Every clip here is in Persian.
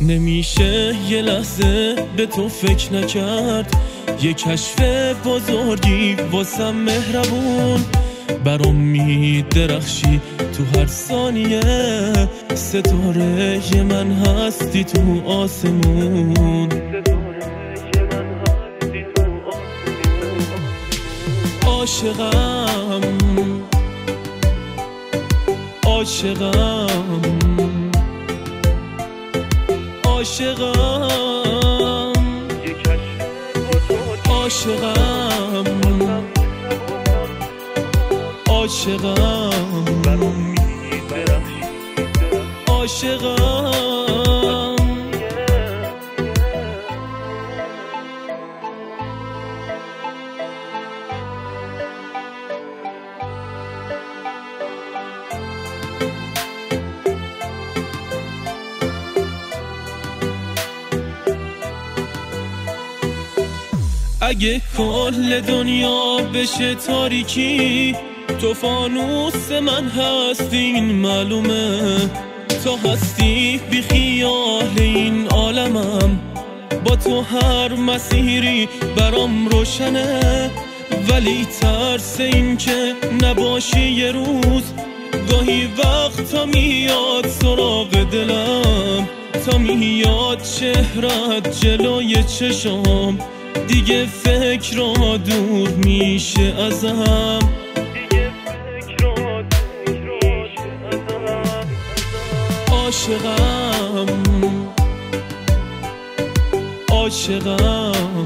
نمیشه یه لحظه به تو فکر نکرد، یه کشف بزرگی واسم مهربون. برام میدرخشی تو هر ثانیه، ستاره من هستی تو آسمون. عاشقم عاشقم عاشقم عاشقم عاشقم عاشقم. اگه کل دنیا بشه تاریکی، تو فانوس من هستی این معلومه. تو هستی بی خیال این عالمم، با تو هر مسیری برام روشنه. ولی ترس این که نباشی یه روز، گاهی وقتا میاد سراغ دلم. تا میاد چهرت جلوی چشام، دیگه فکر را دور میشه ازم. عاشقم عاشقم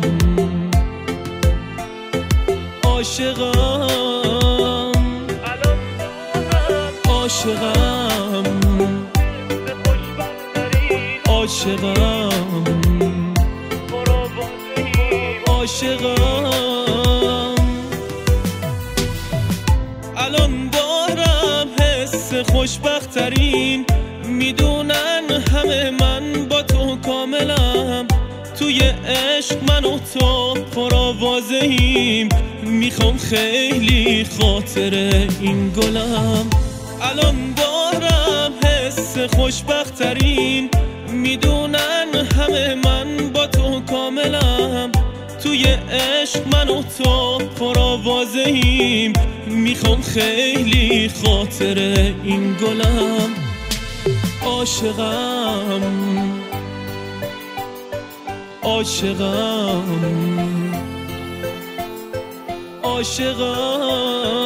عاشقم عاشقم عاشقم عاشقم. الان دارم حس خوشبخت‌ترین، میدونن همه من با تو کاملم. توی عشق من و تو پرآوازه‌ایم، میخوام خیلی خاطر این گلم. الان دارم حس خوشبخت‌ترین، میدونن همه من با تو کاملم. توی عشق من و تو پرآوازه‌ایم، میخوام خیلی خاطر این گلم. عاشقم عاشقم عاشقم